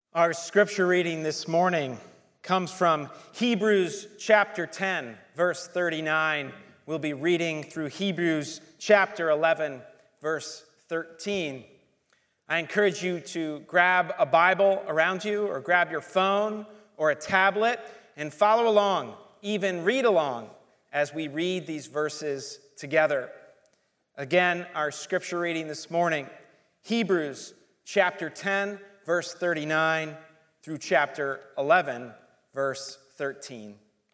Our scripture reading this morning comes from Hebrews chapter 10, verse 39. We'll be reading through Hebrews chapter 11, verse 13. I encourage you to grab a Bible around you or grab your phone or a tablet and follow along, even read along as we read these verses together. Again, our scripture reading this morning, Hebrews chapter 10, verse 39 through chapter 11, verse 13.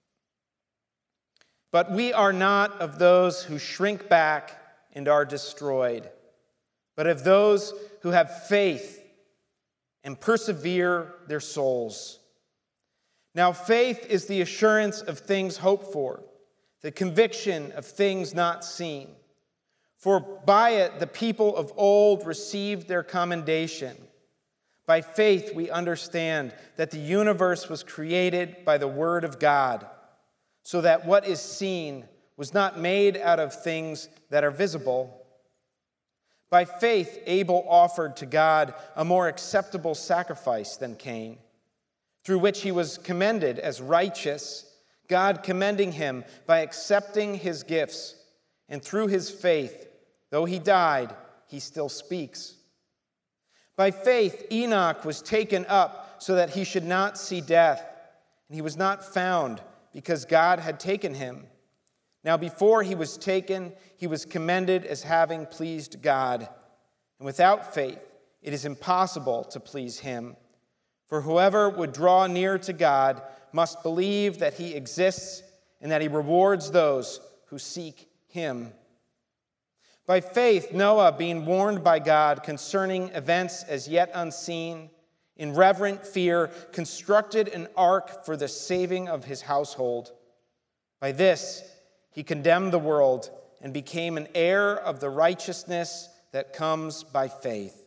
But we are not of those who shrink back and are destroyed, but of those who have faith and persevere their souls. Now faith is the assurance of things hoped for, the conviction of things not seen. For by it the people of old received their commendation. By faith we understand that the universe was created by the word of God, so that what is seen was not made out of things that are visible. By faith Abel offered to God a more acceptable sacrifice than Cain, through which he was commended as righteous, God commending him by accepting his gifts, and through his faith, though he died, he still speaks. By faith, Enoch was taken up so that he should not see death, and he was not found because God had taken him. Now before he was taken, he was commended as having pleased God. And without faith, it is impossible to please him. For whoever would draw near to God must believe that he exists and that he rewards those who seek him. By faith, Noah, being warned by God concerning events as yet unseen, in reverent fear, constructed an ark for the saving of his household. By this, he condemned the world and became an heir of the righteousness that comes by faith.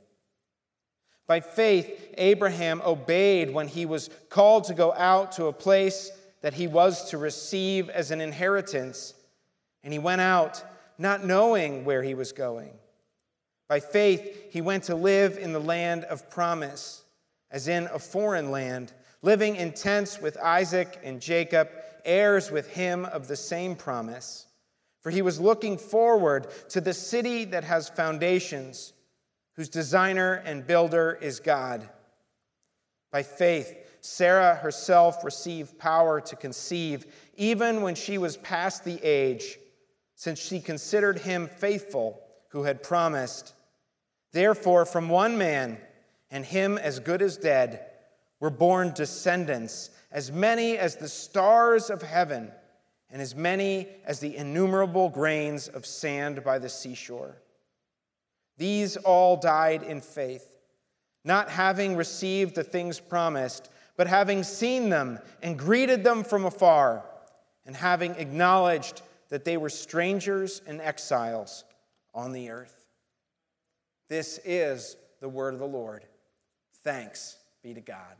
By faith, Abraham obeyed when he was called to go out to a place that he was to receive as an inheritance, and he went out, not knowing where he was going. By faith, he went to live in the land of promise, as in a foreign land, living in tents with Isaac and Jacob, heirs with him of the same promise. For he was looking forward to the city that has foundations, whose designer and builder is God. By faith, Sarah herself received power to conceive, even when she was past the age, since she considered him faithful who had promised. Therefore, from one man, and him as good as dead, were born descendants, as many as the stars of heaven, and as many as the innumerable grains of sand by the seashore. These all died in faith, not having received the things promised, but having seen them and greeted them from afar, and having acknowledged that they were strangers and exiles on the earth. This is the word of the Lord. Thanks be to God.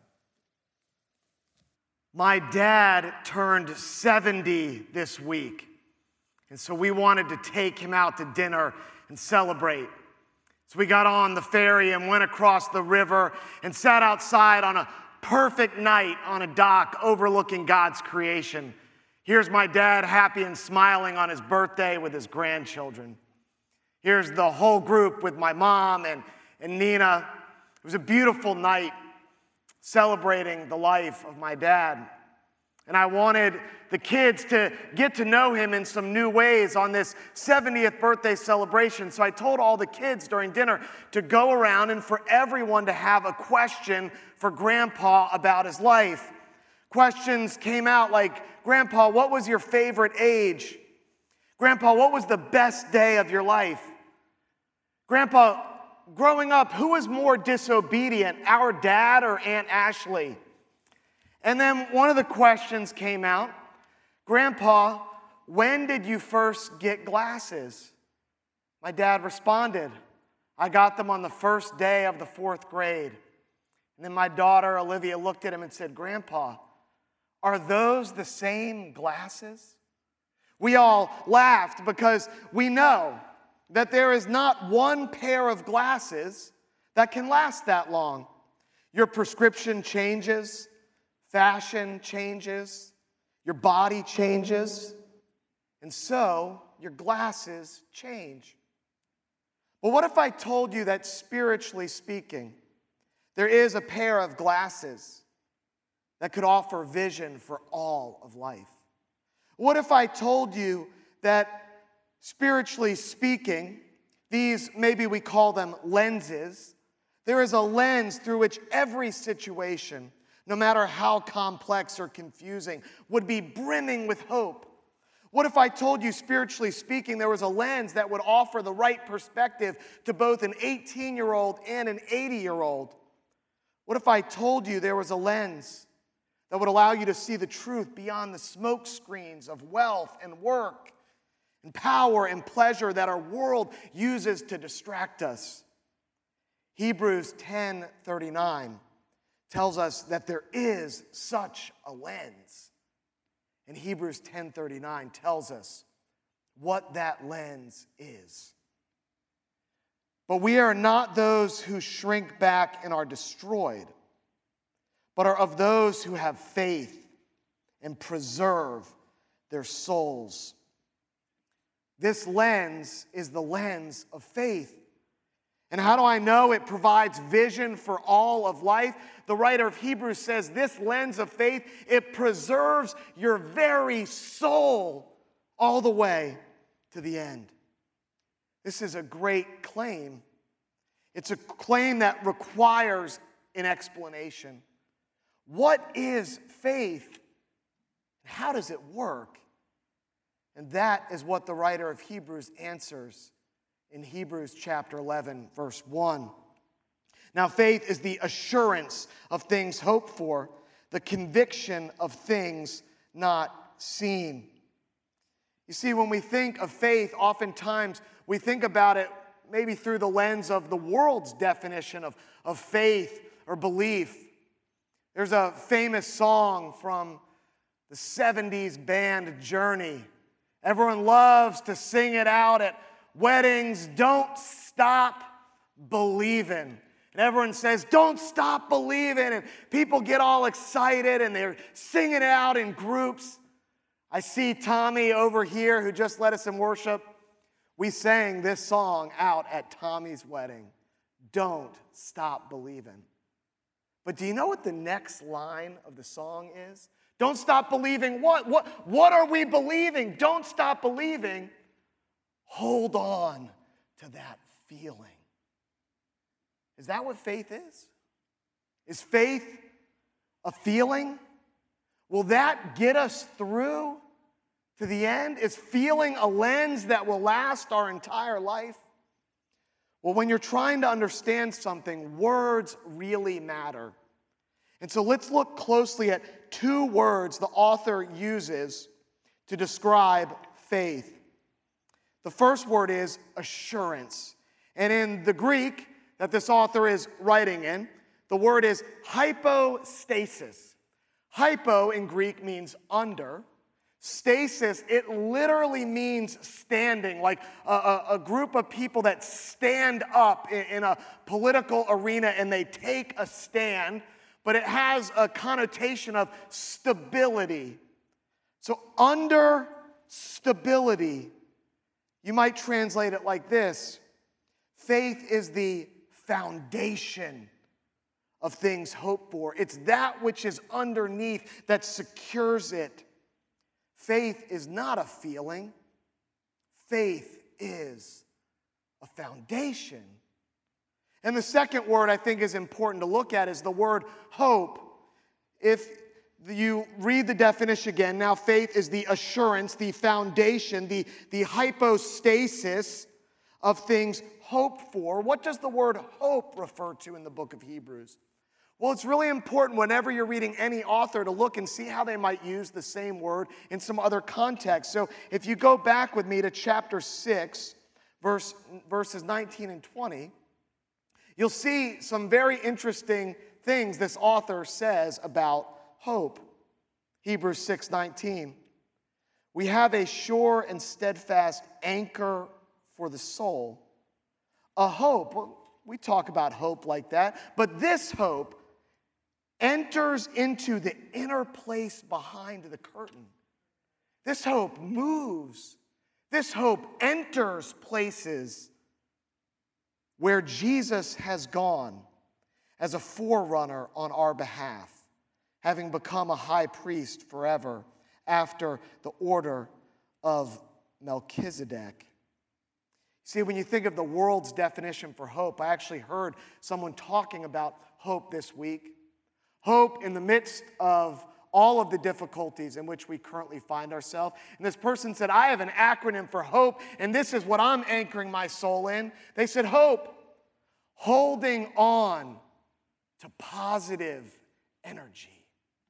My dad turned 70 this week, and so we wanted to take him out to dinner and celebrate. So we got on the ferry and went across the river and sat outside on a perfect night on a dock overlooking God's creation. Here's my dad happy and smiling on his birthday with his grandchildren. Here's the whole group with my mom and Nina. It was a beautiful night celebrating the life of my dad. And I wanted the kids to get to know him in some new ways on this 70th birthday celebration. So I told all the kids during dinner to go around and for everyone to have a question for Grandpa about his life. Questions came out like, Grandpa, what was your favorite age? Grandpa, what was the best day of your life? Grandpa, growing up, who was more disobedient, our dad or Aunt Ashley? And then one of the questions came out, Grandpa, when did you first get glasses? My dad responded, I got them on the first day of the 4th grade. And then my daughter, Olivia, looked at him and said, Grandpa, are those the same glasses? We all laughed because we know that there is not one pair of glasses that can last that long. Your prescription changes, fashion changes, your body changes, and so your glasses change. But what if I told you that spiritually speaking, there is a pair of glasses that could offer vision for all of life? What if I told you that spiritually speaking, these, maybe we call them lenses, there is a lens through which every situation, no matter how complex or confusing, would be brimming with hope? What if I told you, spiritually speaking, there was a lens that would offer the right perspective to both an 18-year-old and an 80-year-old? What if I told you there was a lens that would allow you to see the truth beyond the smoke screens of wealth and work and power and pleasure that our world uses to distract us? Hebrews 10:39 tells us that there is such a lens. And Hebrews 10:39 tells us what that lens is. But we are not those who shrink back and are destroyed, but are of those who have faith and preserve their souls. This lens is the lens of faith. And how do I know it provides vision for all of life? The writer of Hebrews says this lens of faith, it preserves your very soul all the way to the end. This is a great claim. It's a claim that requires an explanation. What is faith? How does it work? And that is what the writer of Hebrews answers in Hebrews chapter 11, verse 1. Now, faith is the assurance of things hoped for, the conviction of things not seen. You see, when we think of faith, oftentimes we think about it maybe through the lens of the world's definition of faith or belief. There's a famous song from the 70s band Journey. Everyone loves to sing it out at weddings. Don't stop believing. And everyone says, don't stop believing. And people get all excited and they're singing it out in groups. I see Tommy over here who just led us in worship. We sang this song out at Tommy's wedding. Don't stop believing. But do you know what the next line of the song is? Don't stop believing what? What are we believing? Don't stop believing. Hold on to that feeling. Is that what faith is? Is faith a feeling? Will that get us through to the end? Is feeling a lens that will last our entire life? Well, when you're trying to understand something, words really matter. And so let's look closely at two words the author uses to describe faith. The first word is assurance. And in the Greek that this author is writing in, the word is hypostasis. Hypo in Greek means under. Stasis, it literally means standing, like a group of people that stand up in a political arena and they take a stand, but it has a connotation of stability. So under stability, you might translate it like this: faith is the foundation of things hoped for. It's that which is underneath that secures it. Faith is not a feeling. Faith is a foundation. And the second word I think is important to look at is the word hope. If you read the definition again, now faith is the assurance, the foundation, the hypostasis of things hoped for. What does the word hope refer to in the book of Hebrews? Well, it's really important whenever you're reading any author to look and see how they might use the same word in some other context. So if you go back with me to chapter 6, verses 19 and 20, you'll see some very interesting things this author says about hope. Hebrews 6:19. We have a sure and steadfast anchor for the soul. A hope, we talk about hope like that, but this hope enters into the inner place behind the curtain. This hope moves. This hope enters places where Jesus has gone as a forerunner on our behalf, having become a high priest forever after the order of Melchizedek. See, when you think of the world's definition for hope, I actually heard someone talking about hope this week. Hope in the midst of all of the difficulties in which we currently find ourselves. And this person said, I have an acronym for hope, and this is what I'm anchoring my soul in. They said, hope, holding on to positive energy.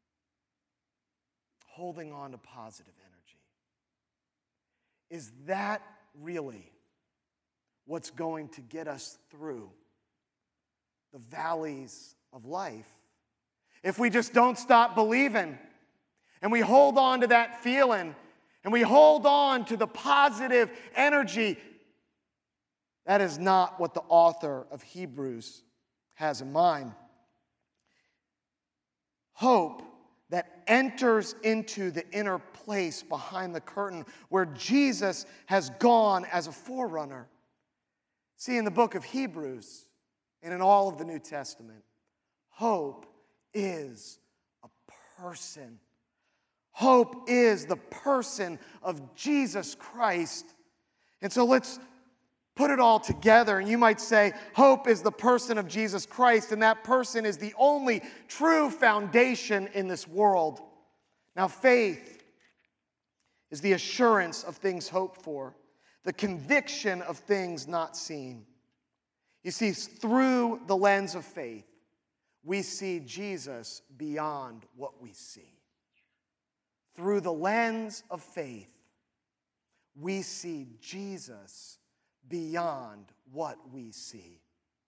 Holding on to positive energy. Is that really what's going to get us through the valleys of life? If we just don't stop believing and we hold on to that feeling and we hold on to the positive energy, that is not what the author of Hebrews has in mind. Hope that enters into the inner place behind the curtain where Jesus has gone as a forerunner. See, in the book of Hebrews and in all of the New Testament, hope is a person. Hope is the person of Jesus Christ. And so let's put it all together. And you might say, hope is the person of Jesus Christ, and that person is the only true foundation in this world. Now, faith is the assurance of things hoped for, the conviction of things not seen. You see, through the lens of faith, we see Jesus beyond what we see. Through the lens of faith, we see Jesus beyond what we see.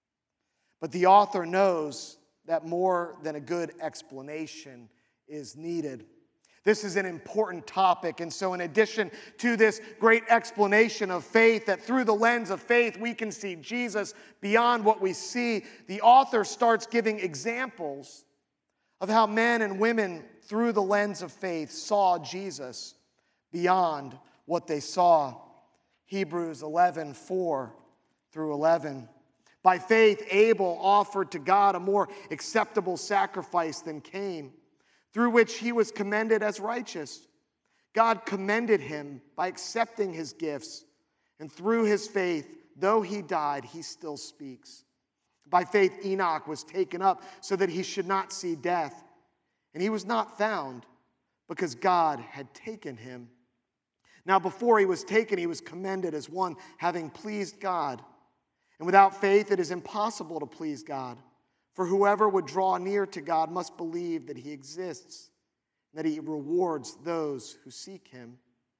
But the author knows that more than a good explanation is needed. This is an important topic, and so in addition to this great explanation of faith, that through the lens of faith we can see Jesus beyond what we see, the author starts giving examples of how men and women through the lens of faith saw Jesus beyond what they saw. Hebrews 11:4 through 11. By faith, Abel offered to God a more acceptable sacrifice than Cain, through which he was commended as righteous. God commended him by accepting his gifts, and through his faith, though he died, he still speaks. By faith, Enoch was taken up so that he should not see death, and he was not found because God had taken him. Now, before he was taken, he was commended as one having pleased God. And without faith, it is impossible to please God. For whoever would draw near to God must believe that he exists, and that he rewards those who seek him.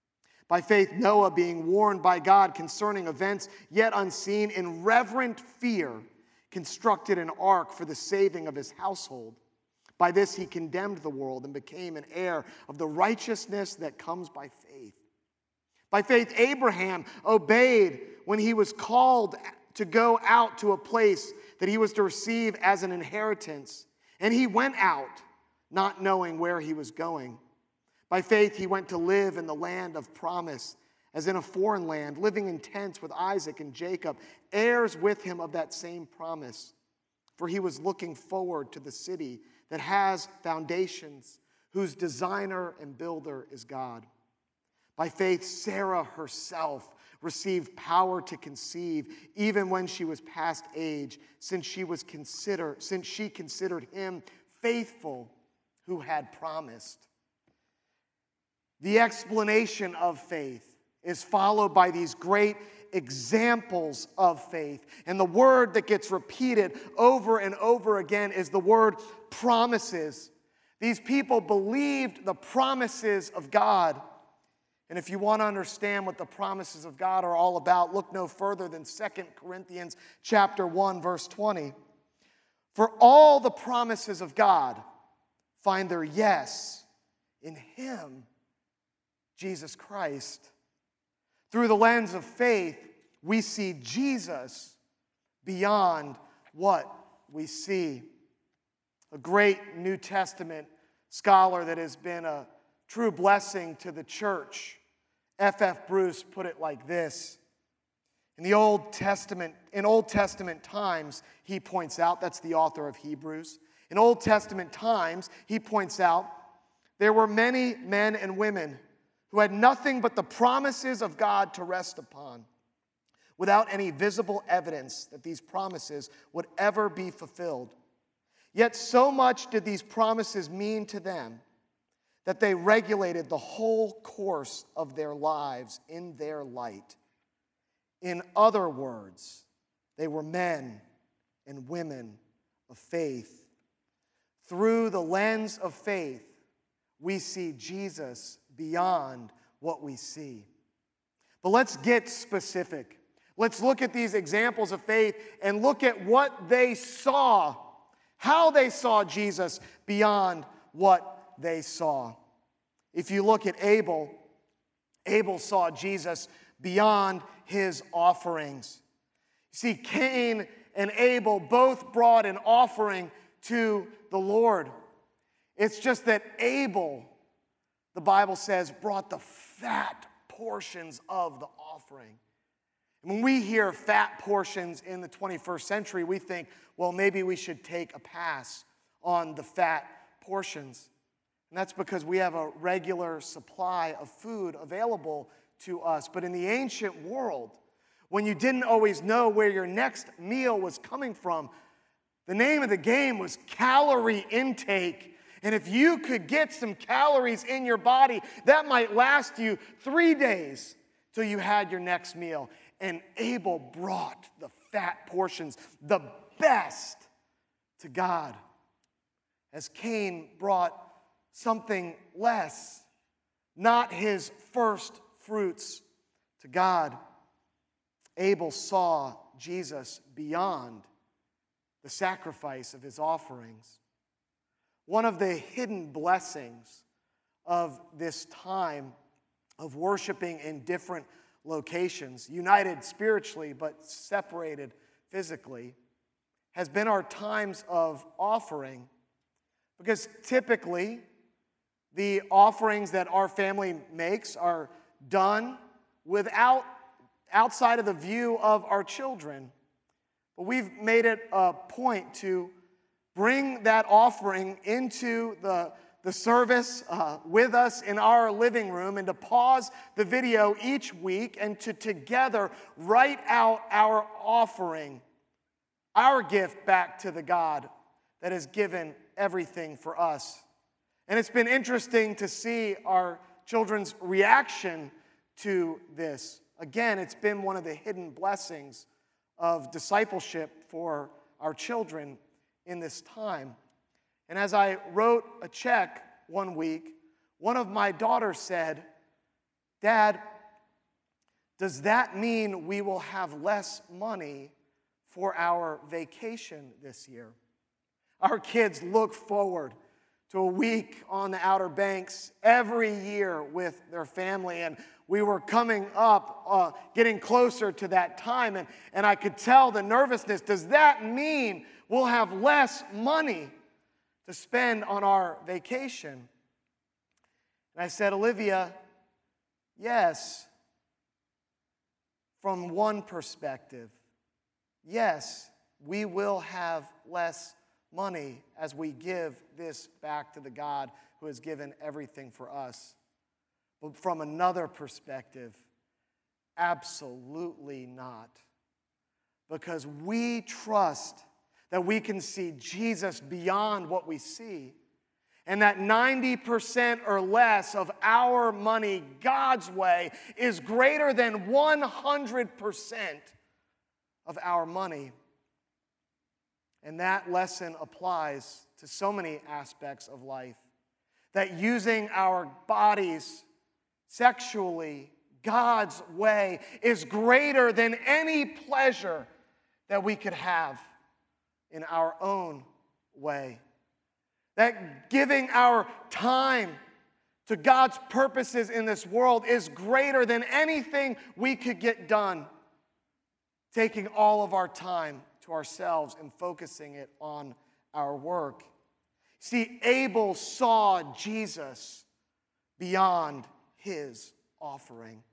By faith, Noah, being warned by God concerning events yet unseen, in reverent fear, constructed an ark for the saving of his household. By this he condemned the world and became an heir of the righteousness that comes by faith. By faith, Abraham obeyed when he was called to go out to a place that he was to receive as an inheritance. And he went out, not knowing where he was going. By faith, he went to live in the land of promise, as in a foreign land, living in tents with Isaac and Jacob, heirs with him of that same promise. For he was looking forward to the city that has foundations, whose designer and builder is God. By faith, Sarah herself received power to conceive, even when she was past age, since she considered him faithful who had promised. The explanation of faith is followed by these great examples of faith. And the word that gets repeated over and over again is the word promises. These people believed the promises of God. And if you want to understand what the promises of God are all about, look no further than 2 Corinthians chapter 1, verse 20. For all the promises of God find their yes in him, Jesus Christ. Through the lens of faith, we see Jesus beyond what we see. a great New Testament scholar that has been a true blessing to the church, F.F. Bruce, put it like this. In Old Testament times, he points out, that's the author of Hebrews. In Old Testament times, he points out, there were many men and women who had nothing but the promises of God to rest upon, without any visible evidence that these promises would ever be fulfilled. Yet so much did these promises mean to them that they regulated the whole course of their lives in their light. In other words, they were men and women of faith. Through the lens of faith, we see Jesus beyond what we see. But let's get specific. Let's look at these examples of faith and look at what they saw, how they saw Jesus beyond what they saw. If you look at Abel, Abel saw Jesus beyond his offerings. You see, Cain and Abel both brought an offering to the Lord. It's just that Abel, the Bible says, brought the fat portions of the offering. And when we hear fat portions in the 21st century, we think, well, maybe we should take a pass on the fat portions. And that's because we have a regular supply of food available to us. But in the ancient world, when you didn't always know where your next meal was coming from, the name of the game was calorie intake. And if you could get some calories in your body, that might last you 3 days till you had your next meal. And Abel brought the fat portions, the best, to God, as Cain brought something less, not his first fruits, to God. Abel saw Jesus beyond the sacrifice of his offerings. One of the hidden blessings of this time of worshiping in different locations, united spiritually but separated physically, has been our times of offering. Because typically, the offerings that our family makes are done outside of the view of our children. But we've made it a point to bring that offering into the service with us in our living room, and to pause the video each week and to together write out our offering, our gift back to the God that has given everything for us. And it's been interesting to see our children's reaction to this. Again, it's been one of the hidden blessings of discipleship for our children in this time. And as I wrote a check one week, one of my daughters said, "Dad, does that mean we will have less money for our vacation this year?" Our kids look forward to a week on the Outer Banks every year with their family, and we were coming up, getting closer to that time, and I could tell the nervousness. Does that mean we'll have less money to spend on our vacation? And I said, "Olivia, yes, from one perspective, yes, we will have less money as we give this back to the God who has given everything for us. But from another perspective, absolutely not. Because we trust that we can see Jesus beyond what we see, and that 90% or less of our money, God's way, is greater than 100% of our money. And that lesson applies to so many aspects of life. That using our bodies sexually, God's way, is greater than any pleasure that we could have in our own way. That giving our time to God's purposes in this world is greater than anything we could get done. Taking all of our time to ourselves and focusing it on our work. See, Abel saw Jesus beyond his offering.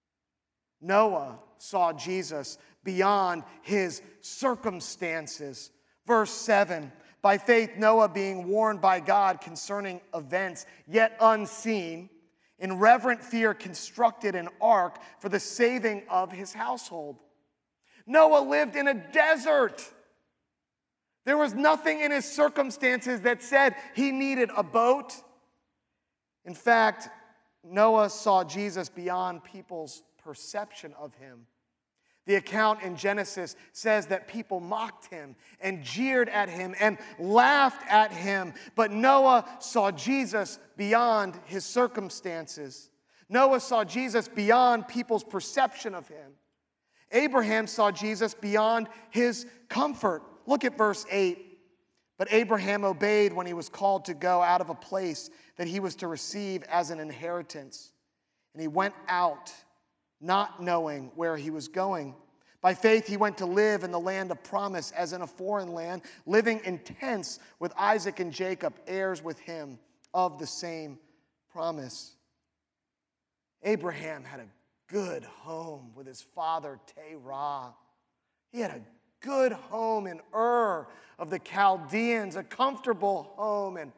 Noah saw Jesus beyond his circumstances. Verse 7, by faith Noah, being warned by God concerning events yet unseen, in reverent fear constructed an ark for the saving of his household. Noah lived in a desert. There was nothing in his circumstances that said he needed a boat. In fact, Noah saw Jesus beyond people's perception of him. The account in Genesis says that people mocked him and jeered at him and laughed at him. But Noah saw Jesus beyond his circumstances. Noah saw Jesus beyond people's perception of him. Abraham saw Jesus beyond his comfort. Look at verse 8. But Abraham obeyed when he was called to go out of a place that he was to receive as an inheritance. And he went out, not knowing where he was going. By faith, he went to live in the land of promise as in a foreign land, living in tents with Isaac and Jacob, heirs with him of the same promise. Abraham had a good home with his father Terah. He had a good home in Ur of the Chaldeans, a comfortable home, and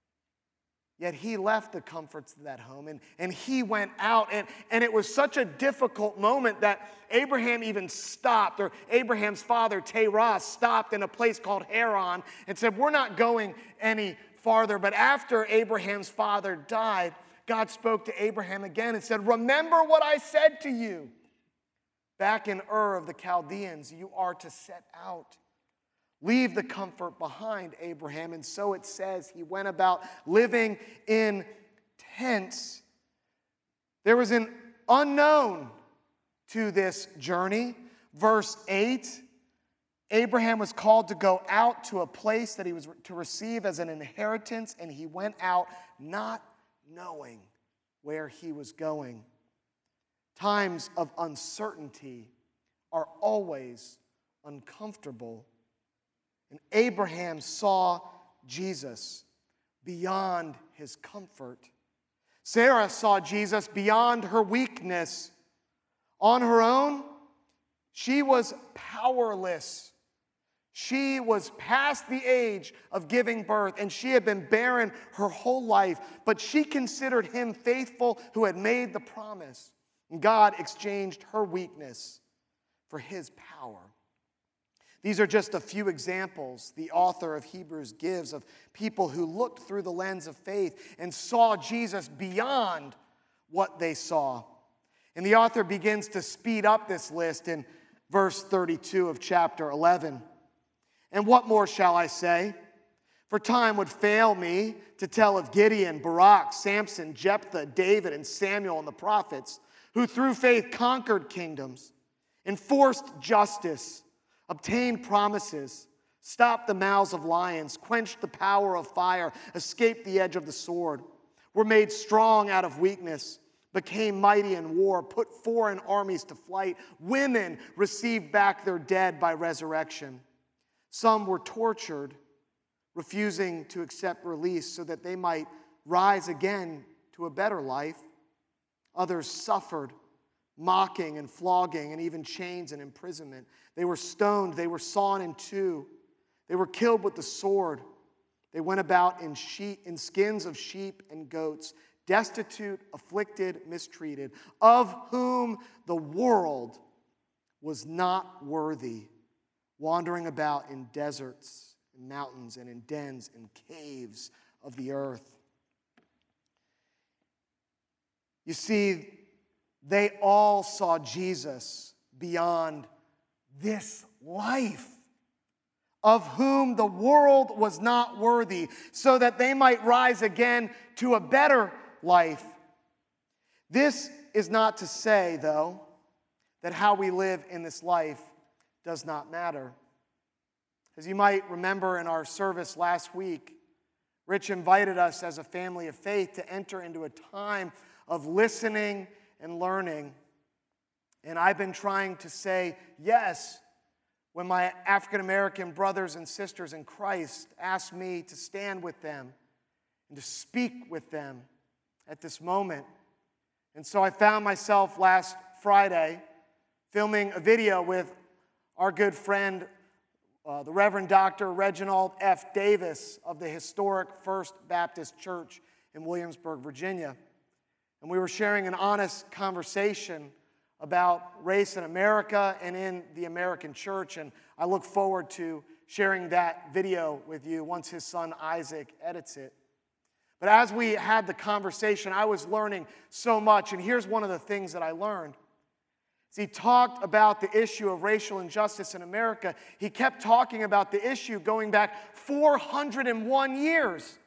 yet he left the comforts of that home and he went out. And it was such a difficult moment that Abraham even stopped, or Abraham's father Terah stopped in a place called Haran and said, we're not going any farther. But after Abraham's father died, God spoke to Abraham again and said, remember what I said to you. Back in Ur of the Chaldeans, you are to set out. Leave the comfort behind, Abraham. And so it says he went about living in tents. There was an unknown to this journey. Verse 8, Abraham was called to go out to a place that he was to receive as an inheritance, and he went out not knowing where he was going. Times of uncertainty are always uncomfortable. And Abraham saw Jesus beyond his comfort. Sarah saw Jesus beyond her weakness. On her own, she was powerless. She was past the age of giving birth, and she had been barren her whole life. But she considered him faithful who had made the promise. And God exchanged her weakness for his power. These are just a few examples the author of Hebrews gives of people who looked through the lens of faith and saw Jesus beyond what they saw. And the author begins to speed up this list in verse 32 of chapter 11. And what more shall I say? For time would fail me to tell of Gideon, Barak, Samson, Jephthah, David, and Samuel and the prophets, who through faith conquered kingdoms, enforced justice, obtained promises, stopped the mouths of lions, quenched the power of fire, escaped the edge of the sword, were made strong out of weakness, became mighty in war, put foreign armies to flight. Women received back their dead by resurrection. Some were tortured, refusing to accept release so that they might rise again to a better life. Others suffered mocking and flogging and even chains and imprisonment. They were stoned. They were sawn in two. They were killed with the sword. They went about in skins of sheep and goats, destitute, afflicted, mistreated, of whom the world was not worthy, wandering about in deserts and mountains and in dens and caves of the earth. You see, they all saw Jesus beyond this life, of whom the world was not worthy, so that they might rise again to a better life. This is not to say, though, that how we live in this life does not matter. As you might remember in our service last week, Rich invited us as a family of faith to enter into a time of listening and learning. And I've been trying to say yes when my African American brothers and sisters in Christ asked me to stand with them and to speak with them at this moment. And so I found myself last Friday filming a video with our good friend, the Reverend Dr. Reginald F. Davis of the historic First Baptist Church in Williamsburg, Virginia. And we were sharing an honest conversation about race in America and in the American church. And I look forward to sharing that video with you once his son Isaac edits it. But as we had the conversation, I was learning so much. And here's one of the things that I learned. As he talked about the issue of racial injustice in America, he kept talking about the issue going back 401 years.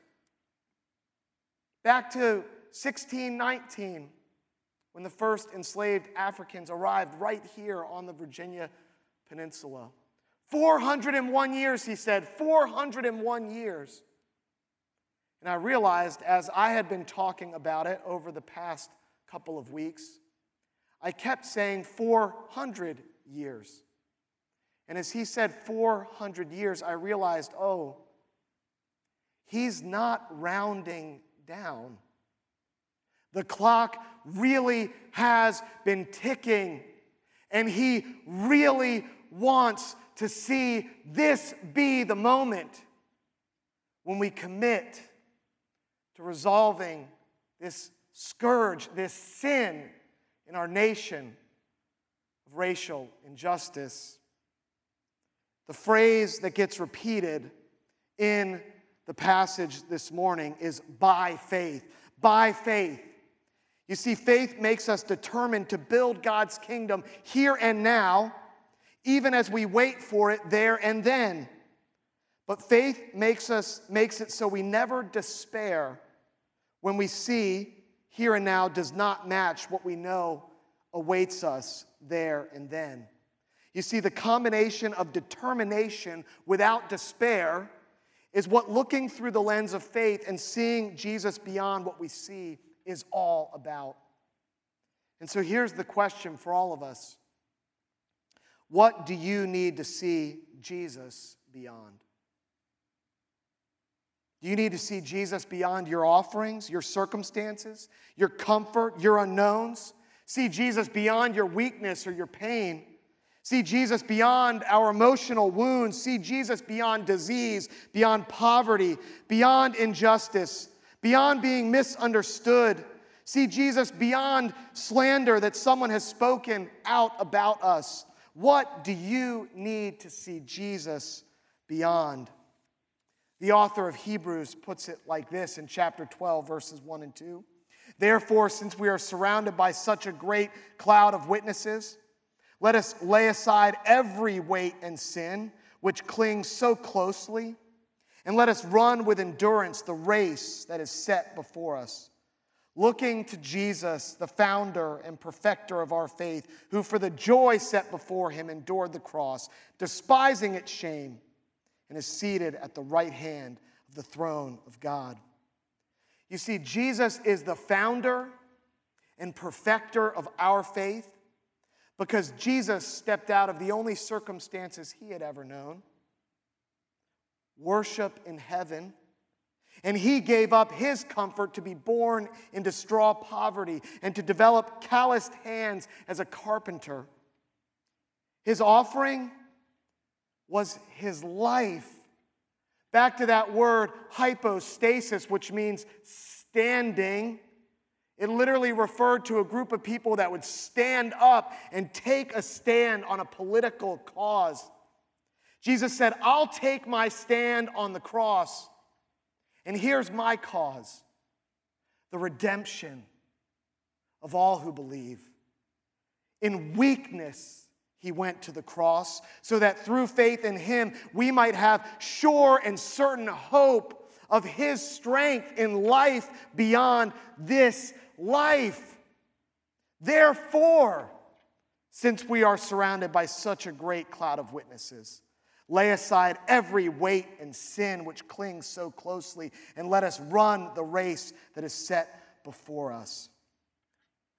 Back to 1619, when the first enslaved Africans arrived right here on the Virginia Peninsula. 401 years, he said, 401 years. And I realized as I had been talking about it over the past couple of weeks, I kept saying 400 years. And as he said 400 years, I realized, oh, he's not rounding down. The clock really has been ticking, and he really wants to see this be the moment when we commit to resolving this scourge, this sin in our nation of racial injustice. The phrase that gets repeated in the passage this morning is by faith. By faith. You see, faith makes us determined to build God's kingdom here and now, even as we wait for it there and then. But faith makes it so we never despair when we see here and now does not match what we know awaits us there and then. You see, the combination of determination without despair is what looking through the lens of faith and seeing Jesus beyond what we see is all about. And so here's the question for all of us. What do you need to see Jesus beyond? Do you need to see Jesus beyond your offerings, your circumstances, your comfort, your unknowns? See Jesus beyond your weakness or your pain. See Jesus beyond our emotional wounds. See Jesus beyond disease, beyond poverty, beyond injustice, beyond being misunderstood. See Jesus beyond slander that someone has spoken out about us. What do you need to see Jesus beyond? The author of Hebrews puts it like this in chapter 12, verses 1 and 2. Therefore, since we are surrounded by such a great cloud of witnesses, let us lay aside every weight and sin which clings so closely, and let us run with endurance the race that is set before us, looking to Jesus, the founder and perfecter of our faith, who for the joy set before him endured the cross, despising its shame, and is seated at the right hand of the throne of God. You see, Jesus is the founder and perfecter of our faith because Jesus stepped out of the only circumstances he had ever known, worship in heaven, and he gave up his comfort to be born into straw poverty and to develop calloused hands as a carpenter. His offering was his life. Back to that word hypostasis, which means standing. It literally referred to a group of people that would stand up and take a stand on a political cause. Jesus said, I'll take my stand on the cross, and here's my cause, the redemption of all who believe. In weakness, he went to the cross so that through faith in him, we might have sure and certain hope of his strength in life beyond this life. Therefore, since we are surrounded by such a great cloud of witnesses, lay aside every weight and sin which clings so closely, and let us run the race that is set before us.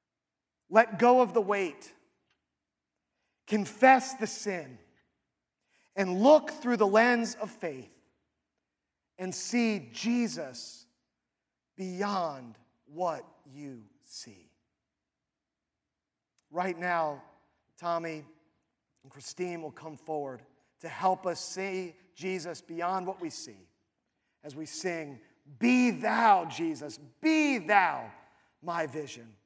Let go of the weight. Confess the sin. and look through the lens of faith and see Jesus beyond what you see. Right now, Tommy and Christine will come forward to help us see Jesus beyond what we see as we sing, "Be thou, Jesus, be thou my vision."